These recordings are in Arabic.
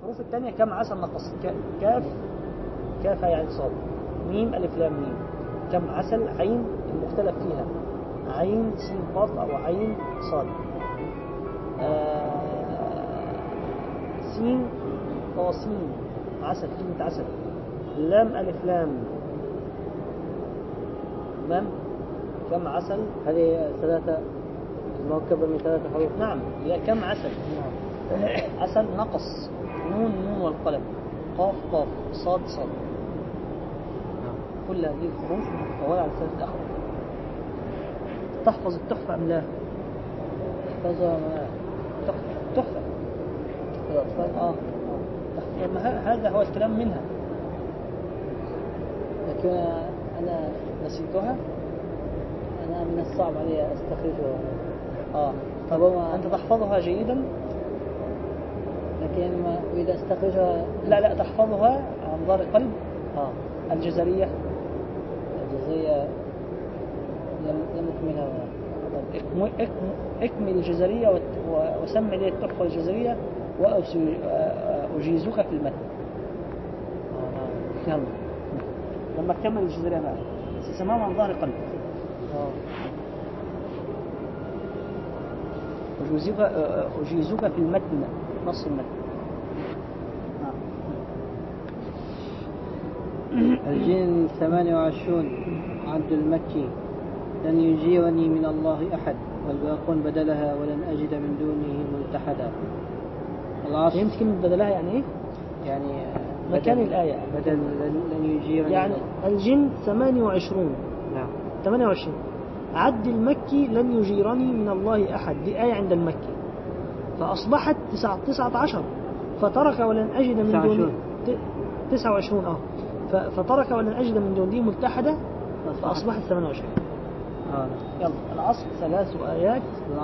الحروف الثانية كم عسل نقص؟ كاف يعني صاد، ميم ألف لام ميم. كم عسل؟ عين المختلف فيها، عين سين قاف أو عين صاد. سين طاسين عسل، كلمة عسل. لام ألف لام لام. كم عسل؟ هذه ثلاثة مركبة من ثلاثة حروف. نعم، هي كم عسل. عسل نقص، نون والقلم، قاف قاف، صاد صاد. كل هذه الحروف مطولة على ثلاثة أحرف. تحفظ التحفة أم لا؟ تحفظها تحفة الأطفال. هذا هو الكلام منها، لكن أنا نسيتها. أنا من الصعب علي أستخرجها. طب أنت تحفظها جيدا، لكن ما إذا أستخرجها لا تحفظها عن ظهر قلب. الجزرية لم أكملها. اكمل الجزرية وسمع لي التحفة الجزرية وأجيزك في المتن. يلا لما تكمل الجزرية معي سماها عن ظهر قلب. أجيزك في المتن، نص المتن. الجن 28 عبد المكي، لن يجيرني من الله أحد، والباقون بدلها ولن أجد من دونه ملتحدا. العصر فهمت كلمة بدلها يعني إيه؟ يعني مكان الآية بدل لن يجيرني يعني الجن 28. نعم 28. عد المكي لن يجيرني من الله أحد، دي آية عند المكي، فأصبحت 19. فترك ولن أجد من دونه 29. فترك ولن أجد من دونه ملتحدة، فأصبحت 28. يلا العصر 3 آيات.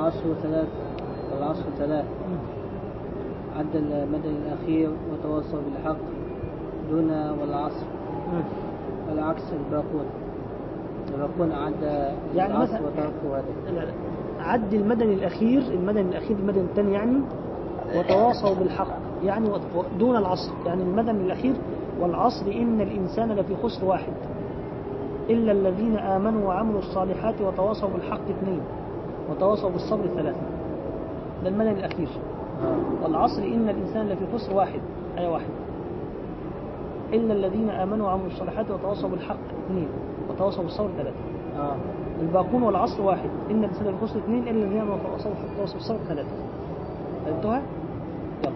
العصر 3 عد المدن الأخير وتواصل بالحق دون والعصر. والعكس الباقون عد يعني العصر وتركوا هذا. عد المدن الأخير المدن الثاني يعني، وتواصوا بالحق يعني دون العصر، يعني المدن الأخير والعصر إن الإنسان لفي خسر 1 إلا الذين آمنوا وعملوا الصالحات وتواصوا بالحق 2 وتواصوا بالصبر 3. ده المدن الأخير. والعصر إن الإنسان لفي خسر 1 آية 1 إلا الذين آمنوا وعملوا الصالحات وتواصوا بالحق 2 وتواصوا بالصبر 3. الباقون والعصر 1 إن الإنسان لفي خسر 2 إلا الذين آمنوا وتواصوا بالصبر 3. فهمتها؟ يلا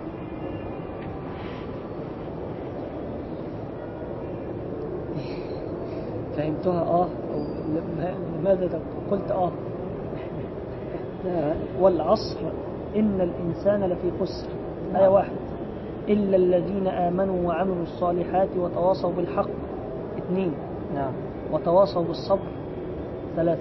فهمتها لماذا قلت والعصر إن الإنسان لفي خسر آية 1 إلا الذين آمنوا وعملوا الصالحات وتواصوا بالحق 2 وتواصوا بالصبر 3.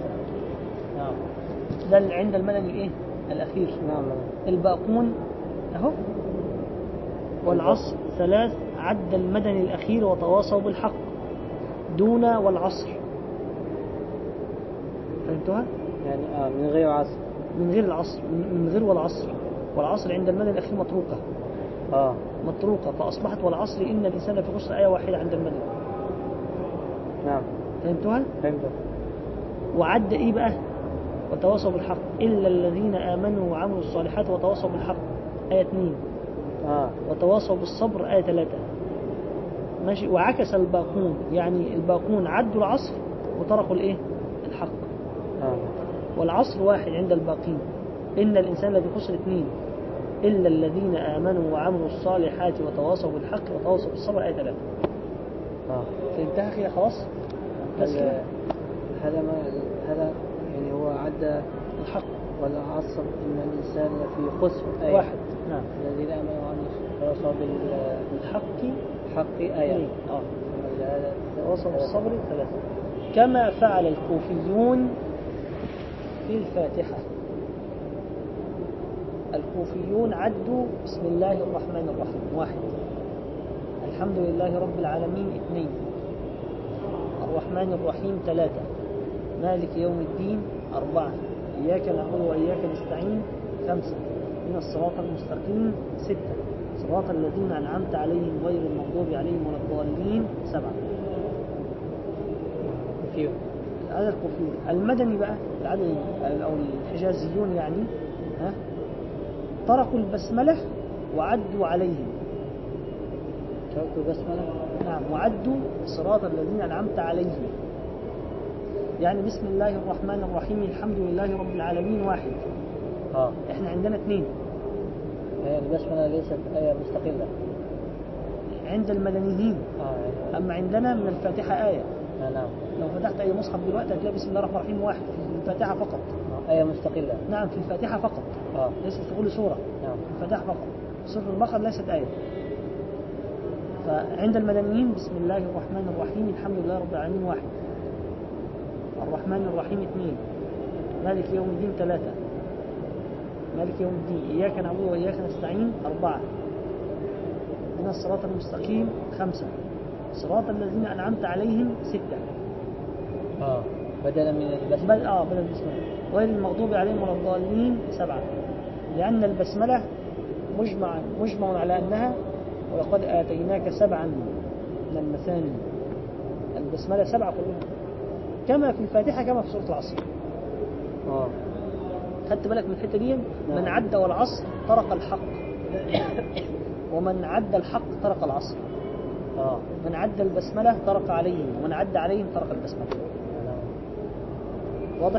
ده عند المدن الأخير. الباقون أهو والعصر 3 عد المدن الأخير وتواصوا بالحق دون والعصر. فهمتها؟ يعني من غير عصر، من غير العصر، من غير والعصر. والعصر عند المدن الأخير متروكة فأصبحت والعصر إن الإنسان في خسر آية 1 عند المدن. نعم فهمتها؟ فهمتها. وعد إيه بقى؟ وتواصوا بالحق إلا الذين آمنوا وعملوا الصالحات وتواصوا بالحق آية 2 وتواصوا بالصبر آية 3. ماشي. وعكس الباقون، يعني الباقون عدوا العصر وتركوا الحق. والعصر 1 عند الباقين إن الإنسان الذي خسر 2 إلا الذين آمنوا وعملوا الصالحات وتواصوا بالحق وتواصوا بالصبر آية 3. فهمتها كده خلاص؟ بس كده. هذا يعني هو عد الحق والعصر إن الإنسان في خسر آية 1. نعم. الذين آمنوا وتواصوا بالحق آية. تواصوا بالصبر 3. كما فعل الكوفيون في الفاتحة. الكوفيون عدوا بسم الله الرحمن الرحيم 1 الحمد لله رب العالمين 2 الرحمن الرحيم 3 مالك يوم الدين 4 إياك نعبد وإياك نستعين 5 من الصراط المستقيم 6 صراط الذين أنعمت عليهم غير المغضوب عليهم ولا الضالين 7. فيه العدد الكوفي. المدني بقى العدد أو الحجازيون يعني تركوا البسملة وعدوا عليهم. تركوا البسملة. نعم، وعدوا صراط الذين أنعمت عليهم. يعني بسم الله الرحمن الرحيم الحمد لله رب العالمين 1. احنا عندنا 2. هي البسملة ليست آية مستقلة عند المدنيين. أما عندنا من الفاتحة آية. نعم. لو فتحت أي مصحف دلوقتي هتلاقي بسم الله الرحمن الرحيم 1 في الفاتحة فقط. آية مستقلة. نعم، في الفاتحة فقط. ليست في كل سورة. نعم. في الفاتحة فقط. سورة البقرة ليست آية. فعند المدنيين بسم الله الرحمن الرحيم الحمد لله رب العالمين 1. الرحمن الرحيم 2. مالك يوم الدين 3. مالك يوم الدين إياك نعبد وإياك نستعين 4. اهدنا الصراط المستقيم 5. صراط الذين أنعمت عليهم 6. بدلا من البسملة. بدل البسملة. غير المغضوب عليهم ولا الضالين 7. لأن البسملة مجمع على أنها ولقد آتيناك 7 من المثاني. البسملة 7 كلها كما في الفاتحة كما في سورة العصر. خدت بالك من الحتة دي؟ من عد والعصر طرق الحق ومن عد الحق طرق العصر. من عد البسملة طرق عليهم ومن عد عليهم طرق البسملة. واضح؟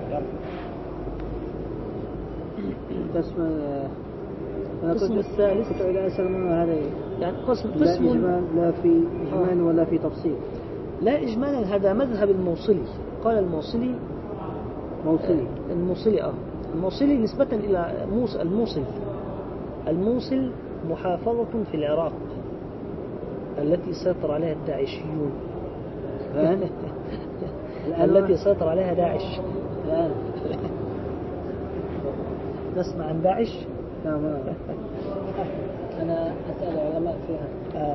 القسم الثالث كنت إلى أسأل هذا يعني قسم لا في إجمال ولا في تفصيل. لا إجمالا، هذا مذهب الموصلي. قال الموصلي الموصلي نسبة إلى الموصل محافظة في العراق التي سيطر عليها الداعشيون. التي سيطر عليها داعش. نسمع عن داعش؟ نعم. أنا أسأل علماء فيها.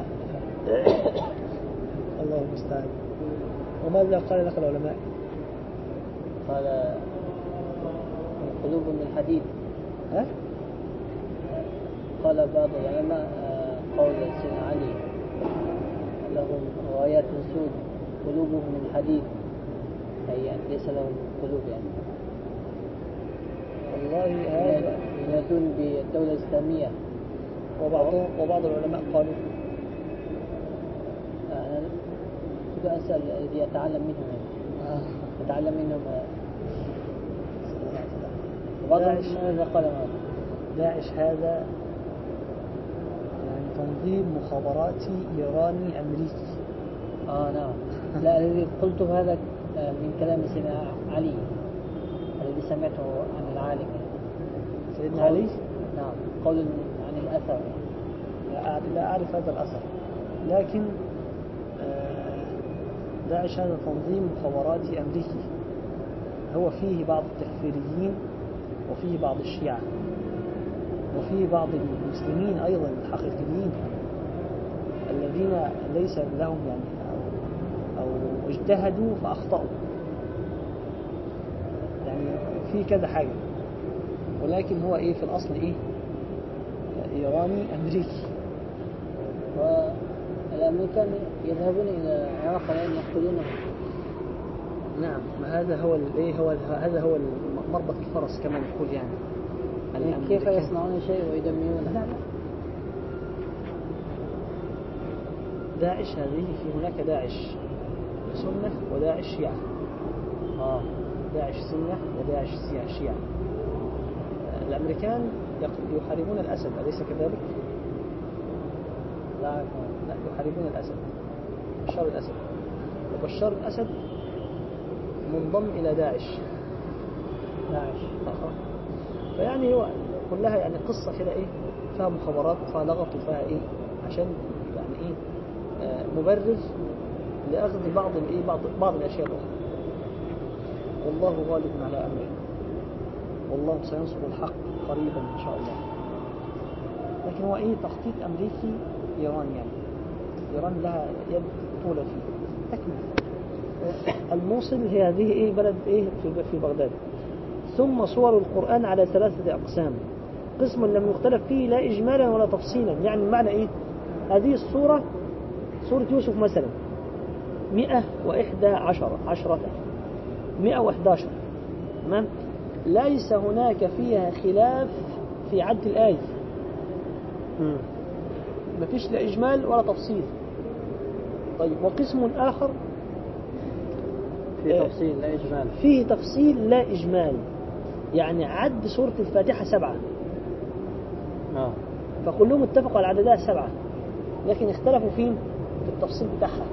الله المستعان. وماذا قال لك العلماء؟ قال قلوب من الحديد. قال بعض العلماء قول سيدنا علي لهم رايات سود قلوبهم من الحديد، أي يعني ليس لهم قلوب يعني. والله هذا ينادون بالدولة الإسلامية. وبعض العلماء قالوا أنا كنت أسأل الذي أتعلم منهم أتعلم منهم. ماذا قال داعش هذا يعني تنظيم مخابراتي إيراني أمريكي. نعم. لا، الذي قلته هذا من كلام سيدنا علي الذي سمعته عن العالم سيدنا علي. نعم، قول عن الأثر. لا أعرف هذا الأثر، لكن داعش هذا تنظيم مخابراتي أمريكي. هو فيه بعض التكفيريين وفيه بعض الشيعة وفيه بعض المسلمين أيضا الحقيقيين الذين ليس لهم يعني أو اجتهدوا فأخطأوا. يعني في كذا حاجة، ولكن هو في الأصل إيراني أمريكي. والأمريكان يذهبون إلى العراق لأن يقتلونه. نعم، ما هذا هو هذا هو مربط الفرس كما نقول يعني. كيف يصنعون شيء ويدمرونه؟ لا. داعش هذه في هناك داعش سنة وداعش شيعة. داعش سنة وداعش شيعة. الأمريكان يحاربون الأسد، أليس كذلك؟ لا، يحاربون الأسد، بشار الأسد. وبشار الأسد منضم إلى داعش. فيعني هو كلها يعني قصة كده فيها مخابرات وفيها لغط وفيها عشان يعني مبرر لأخذ بعض الأشياء الأخرى. والله غالب على أمره، والله سينصر الحق قريبا إن شاء الله. لكن هو تخطيط أمريكي إيراني يعني. إيران لها يد طولة فيه. تكمل. الموصل هي هذه بلد في بغداد. ثم صور القرآن على 3 أقسام. قسم لم يختلف فيه لا إجمالا ولا تفصيلا. يعني المعنى إيه؟ هذه السورة سورة يوسف مثلا 111 تمام؟ ليس هناك فيها خلاف في عد الآية، ما فيش لا إجمال ولا تفصيل. طيب وقسم آخر في تفصيل لا إجمال، فيه تفصيل لا إجمال، يعني عد سورة الفاتحة 7 فكلهم اتفقوا على عددها 7، لكن اختلفوا فين؟ في التفصيل بتاعها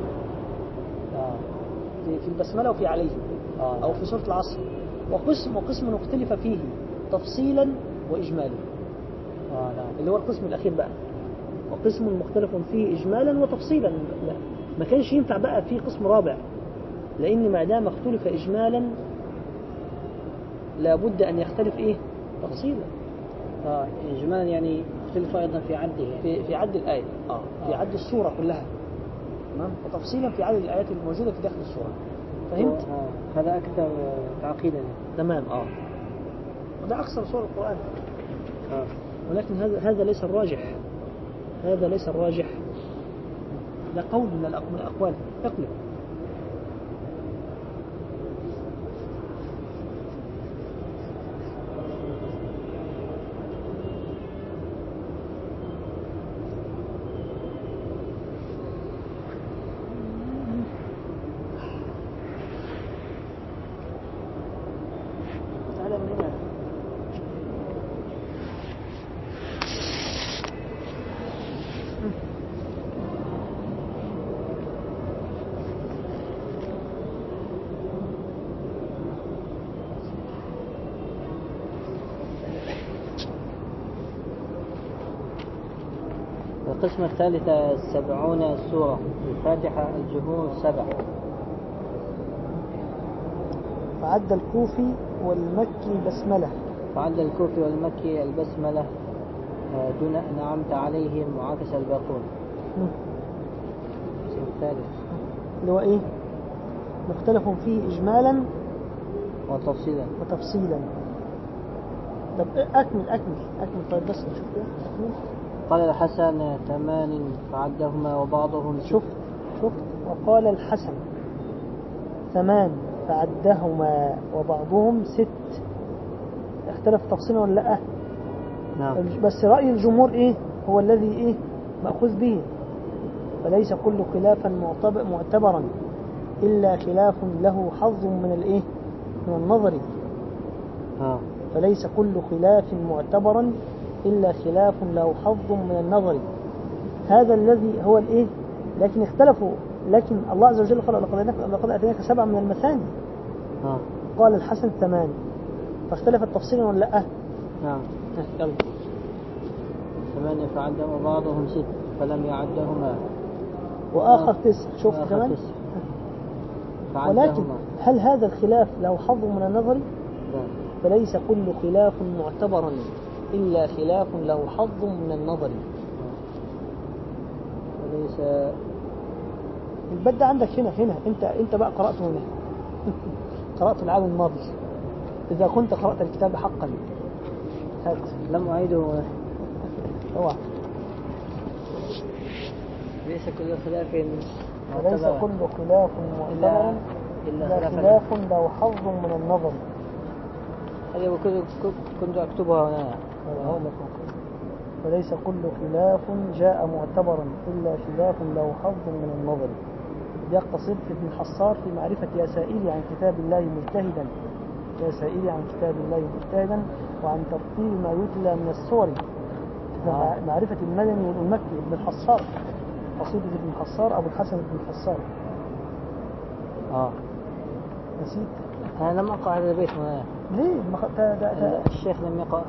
في البسملة وفي عليه أو في سورة العصر. وقسم اختلف فيه تفصيلا وإجمالا اللي هو القسم الأخير بقى. وقسم مختلف فيه إجمالا وتفصيلا، لا ما كانش ينفع بقى في قسم رابع، لأن ما دام اختلف إجمالا لابد أن يختلف إيه؟ تفصيلا. إجمالا يعني اختلف أيضا في عده، في عد الآية في عد السورة كلها، تمام؟ وتفصيلا في عدد الآيات الموجودة في داخل السورة. فهمت؟ هذا أكثر تعقيدا. تمام. وده أكثر سورة القرآن. ولكن هذا ليس الراجح، هذا ليس الراجح، ده قول من الأقوال. اقلب. القسم الثالث 70 سورة، الفاتحة الجمهور 7. فعد الكوفي والمكي بسملة. فعد الكوفي والمكي البسملة دون أنعمت عليهم وعكس الباقون. القسم الثالث اللي هو إيه؟ مختلف فيه إجمالا وتفصيلا. طب أكمل. طيب بس نشوف أكمل. قال الحسن 8 فعدهما وبعضهم 6. شفت وقال الحسن 8 فعدهما وبعضهم 6. اختلف تفصيلا ولا لا؟ نعم. بس رأي الجمهور ايه هو الذي ايه مأخوذ به. فليس كل خلافا معتبرا إلا خلاف له حظ من الايه من النظر. فليس كل خلاف معتبرا إلا خلاف له حظ من النظر. هذا الذي هو الايه. لكن اختلفوا، لكن الله عز وجل قال لقد أتيناك 7 من المثاني. قال الحسن 8 فاختلف التفصيل ولا لا؟ نعم. 8 فعدهم وبعضهم 6 فلم يعدهما وآخر 9. شوف كمان. ولكن هل هذا الخلاف له حظ من النظر؟ لا. فليس كل خلاف معتبرا إلا خلاف له حظ من النظر. وليس البدء عندك هنا انت بقى قرأته هنا. قرأت العام الماضي إذا كنت قرأت الكتاب حقا. هات. لم أعيده. اوعى. ليس كل خلاف وليس كل خلاف معتبر إلا خلاف له حظ من النظر. هذه كنت أكتبها هنا. وليس كل خلاف جاء معتبرا إلا خلاف له حظ من النظر. يقتصد ابن الحصار في معرفة يا سائلي عن كتاب الله مجتهدا، يا سائلي عن كتاب الله مجتهدا وعن ترتيب ما يتلى من السور. معرفة المدني والمكي ابن الحصار، قصيدة ابن الحصار أبو الحسن ابن الحصار. نسيت؟ أنا لم أقرأ هذا البيت هنا. ليه؟ الشيخ لم يقرأ.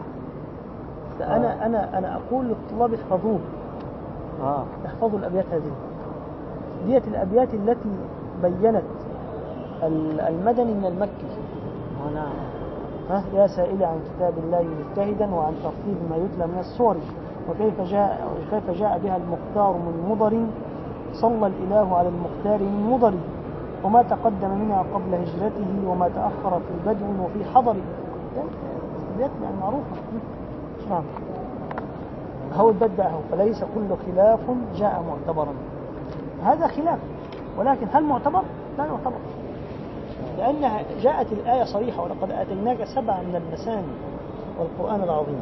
أنا أقول للطلاب احفظوه. احفظوا الأبيات هذه. ديت الأبيات التي بيّنت المدني من المكي. نعم. يا سائلي عن كتاب الله مجتهدا وعن ترتيب ما يتلى من السور وكيف جاء بها المختار من مضر. صلى الإله على المختار من مضر وما تقدم منها قبل هجرته وما تأخر في بدو وفي حضر. أبيات يعني معروفة. نعم. هو بدأه فليس كل خلاف جاء معتبرا. هذا خلاف، ولكن هل معتبر؟ لا يعتبر، لأنها جاءت الآية صريحة: ولقد آتيناك 7 من المثاني والقرآن العظيم.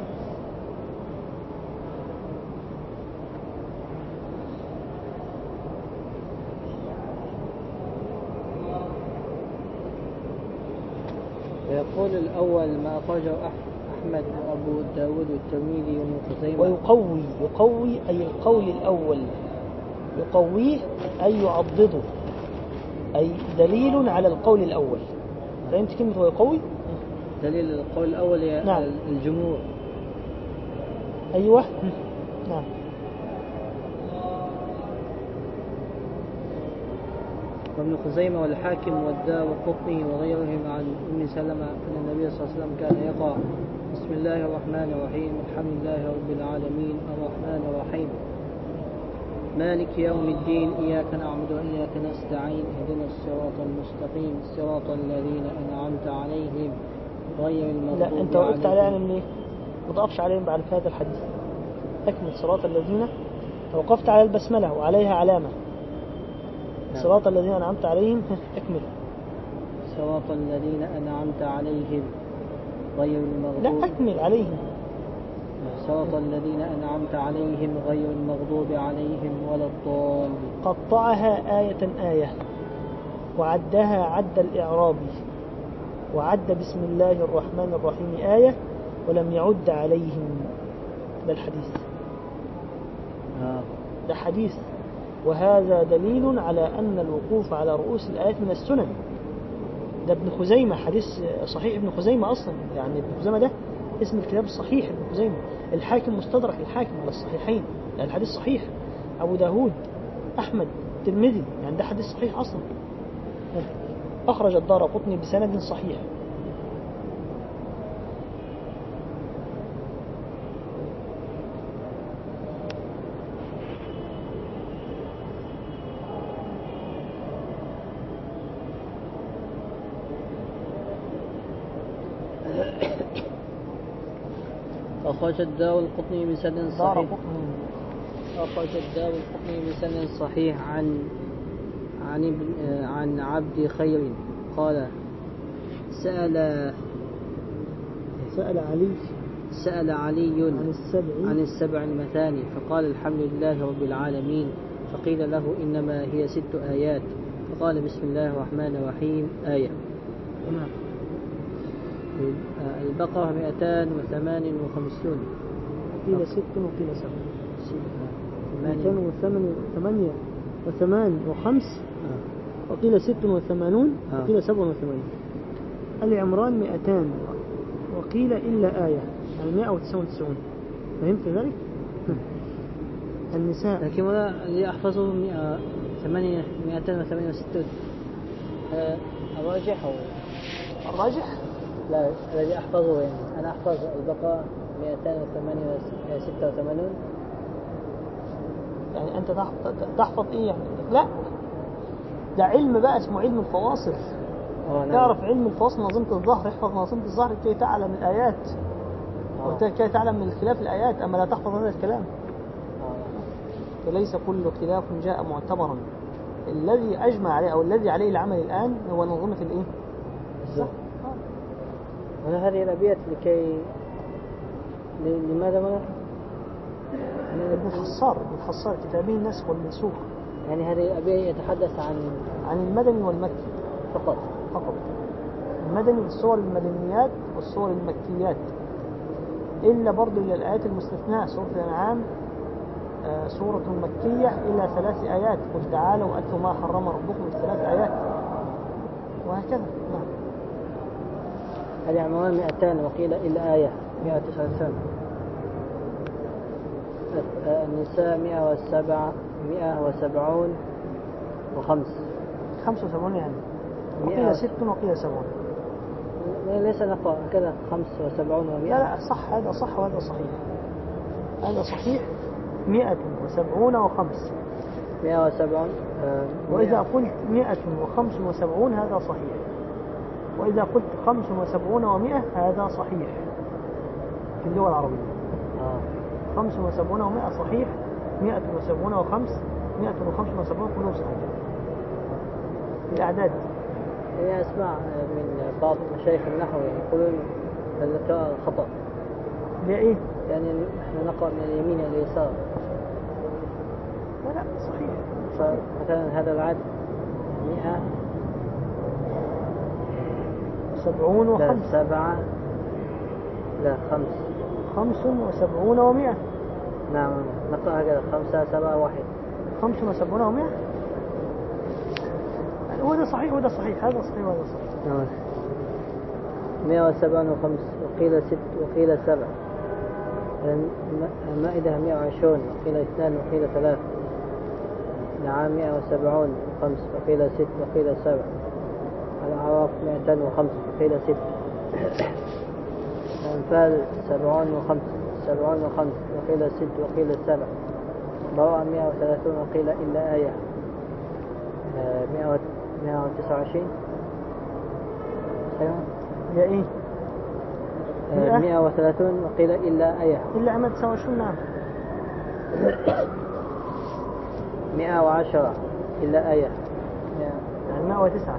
ويقول الأول ما أخرجه أحمد وأبو داود والترمذي وابن خزيمة. ويقوي أي القول الأول، يقويه أي يعضده، أي دليل على القول الأول. فهمت كلمة ويقوي؟ دليل القول الأول هي نعم. الجمهور. أيوة. نعم. وابن خزيمة والحاكم والدارقطني وغيرهم عن أم سلمة أن النبي صلى الله عليه وسلم كان يقرأ بسم الله الرحمن الرحيم الحمد لله رب العالمين الرحمن الرحيم مالك يوم الدين إياك نعبد وإياك نستعين اهدنا الصراط المستقيم صراط الذين أنعمت عليهم غير المغضوب عليهم. لا، أنت وقفت عليها من إيه؟ ما تقفش عليهم بعد هذا الحديث. أكمل صراط الذين، توقفت على البسملة وعليها علامة. صراط الذين أنعمت عليهم. أكمل. صراط الذين أنعمت عليهم غير المغضوب. لا، أكمل عليهم. صراط الذين أنعمت عليهم غير المغضوب عليهم ولا الضالين. قطعها آية وعدها عد الإعرابي، وعد بسم الله الرحمن الرحيم آية ولم يعد عليهم. ده الحديث. ده حديث، وهذا دليل على أن الوقوف على رؤوس الآيات من السنن. ده ابن خزيمة، حديث صحيح ابن خزيمة أصلا، يعني ابن خزيمة ده اسم الكتاب الصحيح ابن خزيمة. الحاكم مستدرك الحاكم على الصحيحين، يعني الحديث صحيح. أبو داود، أحمد، الترمذي، يعني ده حديث صحيح أصلا. أخرج الدارقطني بسند صحيح. أخرج الدارقطني بسند صحيح. أخرج الدارقطني بسند صحيح عن عبد خير قال سأل علي عن السبع المثاني فقال الحمد لله رب العالمين فقيل له إنما هي 6 آيات فقال بسم الله الرحمن الرحيم آية. البقرة 258. قيل 6 وقيل 7. 288 و5 وقيل 86 وقيل 87. العمران 200 وقيل إلا آية، يعني 199. فهمت ذلك؟ النساء لكن اللي أحفظه 268. الراجح أو الراجح؟ لا، الذي أحفظه يعني أنا أحفظ البقرة 286. يعني أنت تحفظ إيه يعني؟ لا، ده علم بقى اسمه علم الفواصل. تعرف علم الفواصل، نظيمة الظهر، احفظ نظيمة الظهر كي تعلم الآيات وكي تعلم من الخلاف الآيات، أما لا تحفظ هذا الكلام. فليس كل خلاف جاء معتبرا. الذي أجمع عليه أو الذي عليه العمل الآن هو نظيمة الإيه؟ الظهر. هذه الأبيات لماذا ما ابن حصار كتابه النسخ والمنسوخ. يعني هذه الأبيات يتحدث عن المدني والمكي فقط. المدني الصور المدنيات والصور المكيات، إلا برضو إلى الآيات المستثناء. سورة الأنعام سورة مكية إلى 3 آيات، قل تعالوا أتلوا ما حرم ربكم 3 آيات، وهكذا. نعم. العمران 200 وقيل إلا آية 199. النساء 170 و5. 75 يعني. وقيل 6 وقيل 7. ليس نقرأ كذا 75 و100. لا صح، هذا صح وهذا صحيح. هذا صحيح 170 و5. 170. وإذا قلت 175 هذا صحيح، وإذا قلت 75 و100 هذا صحيح في اللغة العربية. 75 و100 صحيح، 170 و5 175 كلهم صحيح. الأعداد هي أسمع من بعض مشايخ النحو يقولون الذكاء خطأ، ليه إيه؟ يعني نحن نقرأ من اليمين إلى اليسار، لا صحيح. فمثلا هذا العدد 100 70 و5 7 لا 5 75 و100. نعم نقرأ هكذا 5 7 1 75 و100. وهذا صحيح وهذا صحيح، هذا صحيح وهذا صحيح. 107 و5 وقيل 6 وقيل 7. المائدة 120 وقيل 2 وقيل 3. نعم 170 و5 وقيل 6 وقيل 7. الأعراف 205 وقيل 6. الأنفال 70 و5 وقيل 6 وقيل 7. براءة 130 وقيل إلا آية 129. يا إيه؟ 130 وقيل إلا آية إلا 129. نعم. 110 إلا آية يعني 109.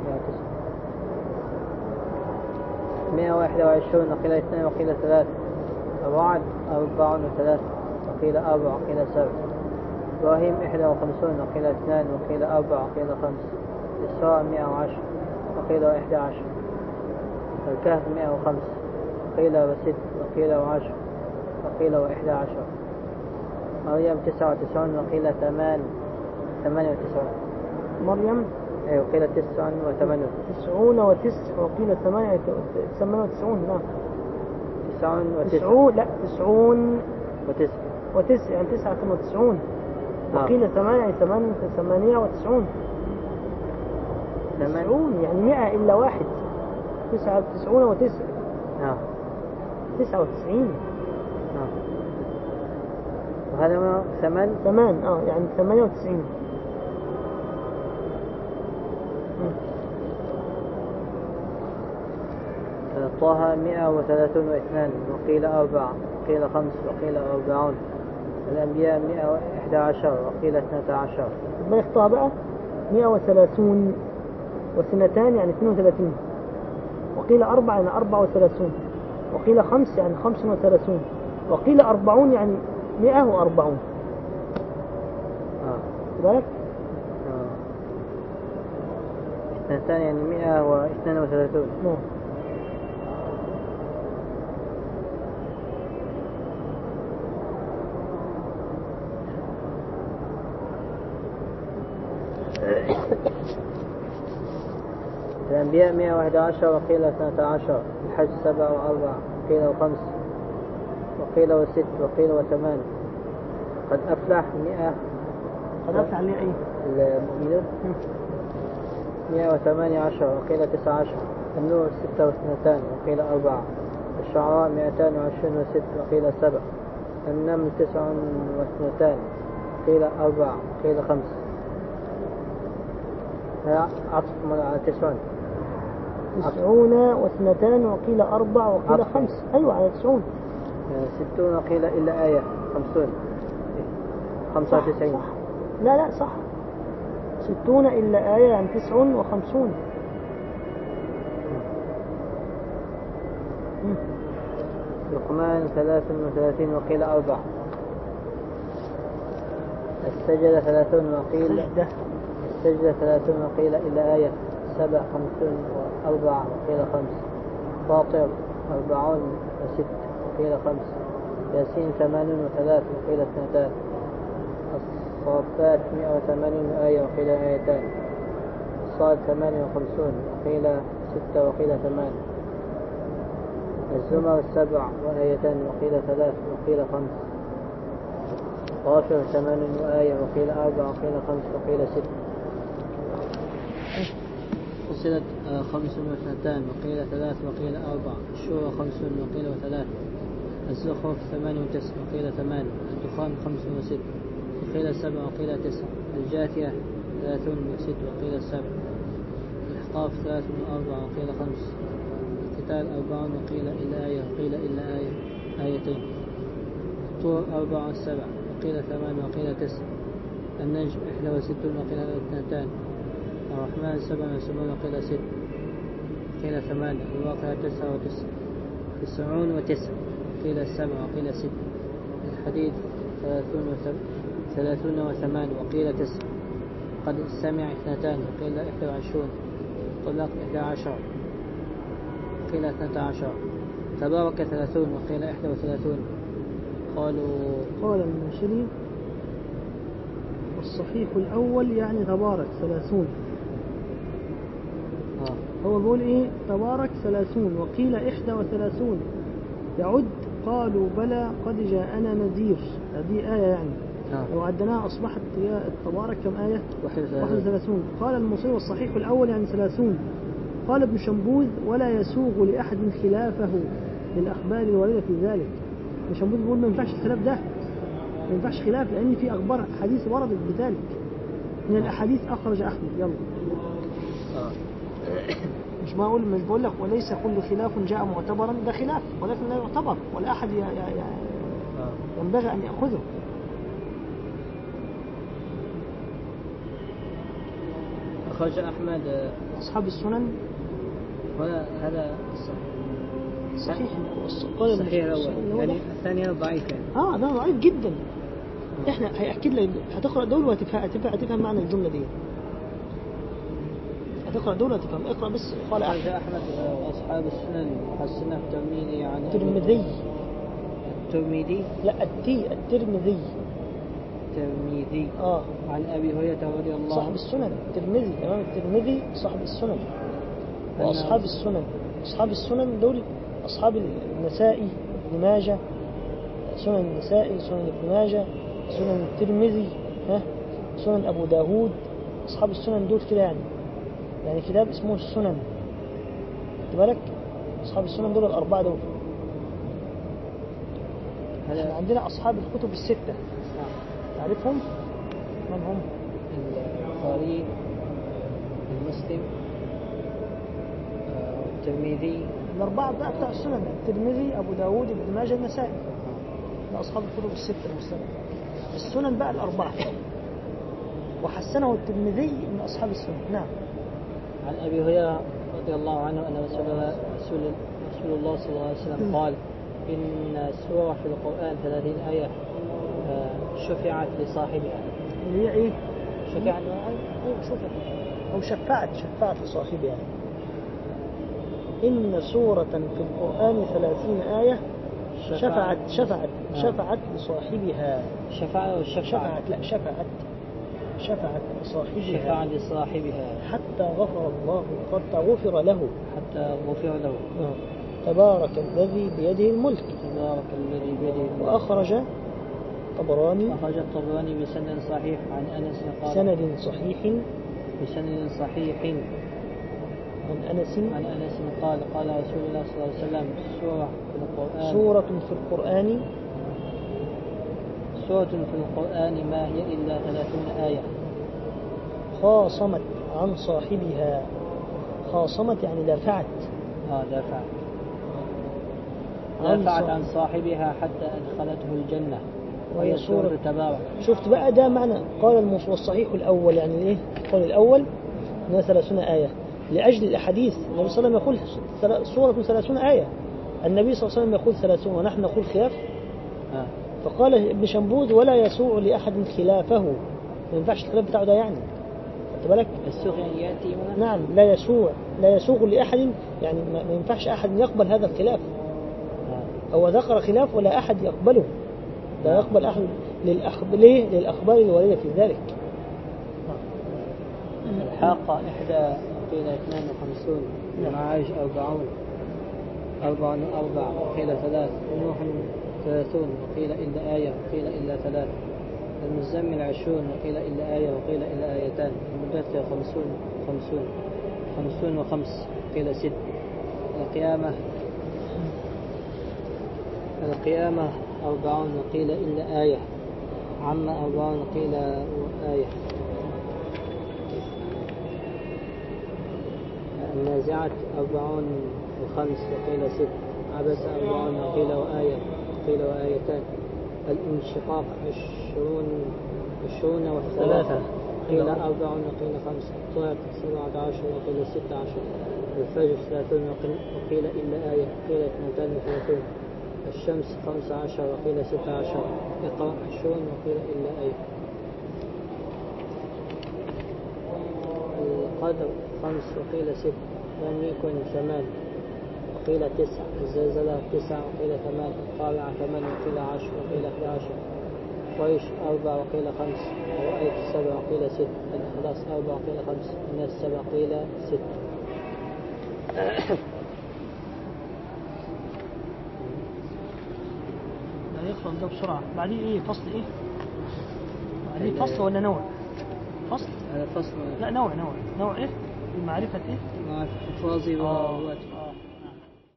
121 وقيل 2 وقيل 3. الرعد 4 و3 وقيل 4 وقيل 7. إبراهيم 51 وقيل 2 وقيل 4 وقيل 5. إسراء 110 وقيل 11. الكهف 105 وقيل 6 وقيل 10 وقيل 11. مريم 99 وقيل 98. مريم وقيل 9 و8. 90 و9 وقيل 98. نعم 9 لا 90 و9 و9 يعني 99. وقيل 8 98. 90 يعني 100 إلا 1. 99 و9 99. وهذا 8 يعني 98. طه 132 وقيل 4 وقيل 5 وقيل 40. الأنبياء 111 وقيل 12. ما يخطأ بقى 130 وسنتان يعني 32. وقيل 4 يعني 34. وقيل 5 يعني 35. وقيل 40 يعني 140. بالك؟ اثنتان يعني 132. نعم. الأنبياء 111 وقيل 12. الحج 7 و4 وقيل 5 وقيل 6 وقيل 8. قد أفلح 100. قد أفلح لي أي المؤمنون 118 وقيل 19. النور 6 و2 وقيل 4. الشعراء 220 و6 وقيل 7. النمل 9 و2 وقيل 4 وقيل 5. عطف على 90 و2 وقيل 4 وقيل 5. أيوة على 90. 60 وقيل إلا آية 50. 95. صح. لا صح. 60 إلا آية يعني 59. لقمان 33 وقيل 4. السجدة 30 وقيل السجدة 30 وقيل إلا آية 7 50 و4 وقيل 5. فاطر 40 و6 وقيل 5. ياسين 80 و3 وقيل 2. الصافات 180 آية وقيل آيتان. الصاد 58 وقيل 6 وقيل 8. الزمر 7 وآيتان وقيل 3 وقيل 5. غافر 8 وآية وقيل 4 وقيل 5 وقيل 6. فصلت 52 وقيل 3 وقيل 4. الشورى 50 وقيل 3. الزخرف 8 و9 وقيل 8. الدخان 5 و6 وقيل 7 وقيل 9. الجاثية 30 و6 وقيل 7. الإحقاف 3 و4 وقيل 5. القتال 40 وقيل إلا آية وقيل إلا آيتين. الطور 4 7 وقيل 8 وقيل 9 النجم 61 وقيل 2 الرحمن 77 وقيل 6 وقيل 8 الواقع 99 وقيل 7 وقيل 6 الحديد 30 و8 وقيل 9 قد سمع 2 وقيل 21 طلاق 11 وقيل 12 تبارك 30 وقيل 31 قال المنشري الصحيح الأول يعني تبارك 30. هو بيقول إيه؟ تبارك 30 وقيل 31 يعد قالوا بلى قد جاءنا نذير. هذه آية يعني لو عدناها أصبحت التبارك كم آية؟ 31. قال المصير الصحيح الأول يعني 30. قال ابن شنبوذ ولا يسوغ لأحد خلافه للأخبار الواردة في ذلك. ابن شنبوذ بيقول ما ينفعش الخلاف ده، ما ينفعش خلاف لأن في أخبار حديث وردت بذلك من الأحاديث. أخرج أحمد. يلا مش بقول لك وليس كل خلاف جاء معتبرا، ده خلاف ولكن لا يعتبر ولا أحد ينبغي أن يأخذه. أخرج أحمد أصحاب السنن هذا صحيح. صحيح الأول يعني الثاني ضعيف يعني. ده ضعيف جدا. احنا هيأكد لك هتقرأ دول وهتفهم معنى الجملة دي. هتقرأ دول وهتفهم. اقرأ بس. قال أحمد وأصحاب السنن حسنه الترمذي عن الترمذي لا الترمذي عن أبي هريرة رضي الله صاحب السنن. الترمذي تمام. الترمذي صاحب السنن. وأصحاب السنن أصحاب السنن دول أصحاب النسائي ابن ماجه، سنن النسائي، سنن ابن ماجه، سنن الترمذي، سنن أبو داود. أصحاب السنن دول كده يعني كتاب اسمه السنن. خد بالك أصحاب السنن دول الأربعة دول. احنا عندنا أصحاب الكتب الستة تعرفهم من هم؟ البخاري المسلم الترمذي. الأربعة بتاع السنن الترمذي أبو داود ابن ماجه النسائي. ده أصحاب الكتب الستة المسلمة. السنن بقى الأربعة وحسنه الترمذي من أصحاب السنن. نعم. عن أبي هريرة رضي الله عنه أن رسول الله صلى الله عليه وسلم قال إن سورة في القرآن 30 آية شفعت لصاحبها. اللي هي إيه؟ شفعت أو شفعت لصاحبها. إن سورة في القرآن 30 آية شفعت لصاحبها. شفعت لصاحبها حتى غفر له. تبارك الذي بيده الملك. وأخرج الطبراني بسند صحيح عن أنس قال عن أنس قال رسول الله صلى الله عليه وسلم سورة في القرآن ما هي إلا 30 آية خاصمت عن صاحبها. خاصمت يعني دافعت عن صاحبها حتى أدخلته الجنة وهي سورة تبارك. شفت بقى ده معنى قال الصحيح الأول يعني إيه؟ قال الأول إنها 30 آية لأجل الأحاديث. النبي صلى الله عليه وسلم يقول سورة 30 آية. النبي صلى الله عليه وسلم يقول 30 ونحن نقول خلاف. فقال ابن شنبوذ ولا يسوع لأحد خلافه. ما ينفعش الخلاف بتاعه ده يعني. خد بالك السوغ يأتي نعم. لا يسوغ لأحد يعني ما ينفعش أحد يقبل هذا الخلاف. هو ذكر خلاف ولا أحد يقبله. لا يقبل أحد للأخبار الواردة في ذلك. الحاقة 51 المعاج 44 وقيل 3 نوح 30 وقيل إلا آية وقيل إلا 3 المزمل 20 وقيل إلا آية وقيل إلا آيتان المدثر 50 وخمس وقيل 6 القيامة 40 وقيل إلا آية عما 40 وقيل آية النازعات 40 وخمس وقيل 6 عبس 40 وقيل وآية وقيل وآيتان الانشقاق 20 والثلاثة قيل 4 وقيل 5. الطارق 17 وقيل 16. الفجر 30 وقيل إلا آية قيل 32. الشمس 15 وقيل 16. اقرأ 20 وقيل إلا آية. القدر 5 وقيل 6. لم يكن 8 وقيل 9. الزلزلة 9 وقيل 8. القارعة 8 وقيل 10 وقيل 11. قريش 4 وقيل 5. رأيت 7 وقيل 6. الإخلاص 4 وقيل 5. الناس 7 وقيل 6. يخلص ده بسرعة. بعدين ايه فصل ايه؟ بعدين فصل ولا نوع؟ فصل؟ هذا فصل. لا نوع ايه؟ المعرفة ايه؟ معرفة حفاظي ورواتي.